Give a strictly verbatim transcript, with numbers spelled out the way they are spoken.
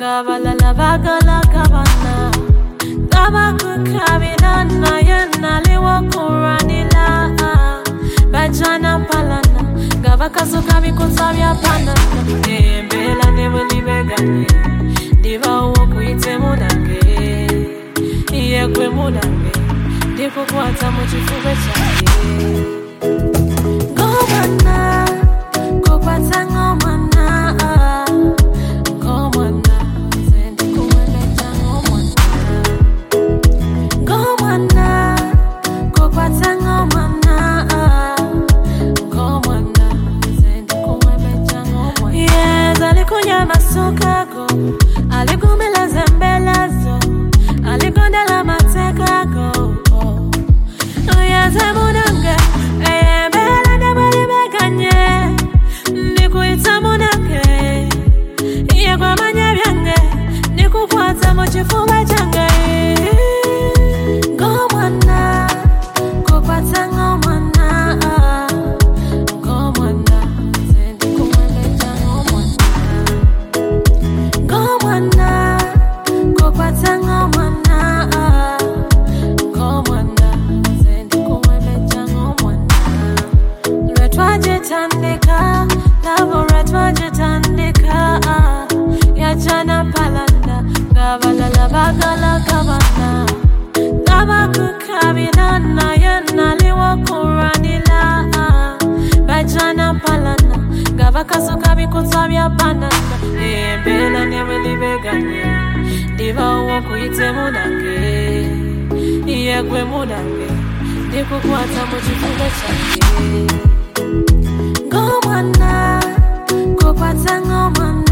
Gavala la bagala gavana Gabakukabina na yena liwa kuranila Bajana palana Gavakazukabi kutabia pana Mbela nebeli begani Diva uoku ite mudange Iye kwe mudange Diku kuata mchifube chake Gomana Kukwata ngomana Gomana Zendi kuweleja ngomana Gomana Kukwata ngomana Gomana Zendi kuweleja ngomana Yes, alikunya masukago Alikumila zembelazo Alikondela matekago Yes, emunange Eyembela nebali beganye Nikuita munange Iye kwa manye byange Nikukwata mochifuba change Gomwana Kukwata ngomwana Gomwana Zendi kuweleja ngomwana Gomwana Kukwata ngomwana Gomwana Zendi kuweleja ngomwana Lwetwaje tandika Lavo retwaje tandika Yachana palanda Gavala la bagala gavana Gabakukabina na yena liwa kuranila Bajana palanda Gavakazukabi kutabia banana Mbela nebeli begani Diva uoku ite mudange Iye kwe mudange Diku kuata mchifube chake Gomana Kukwata ngomana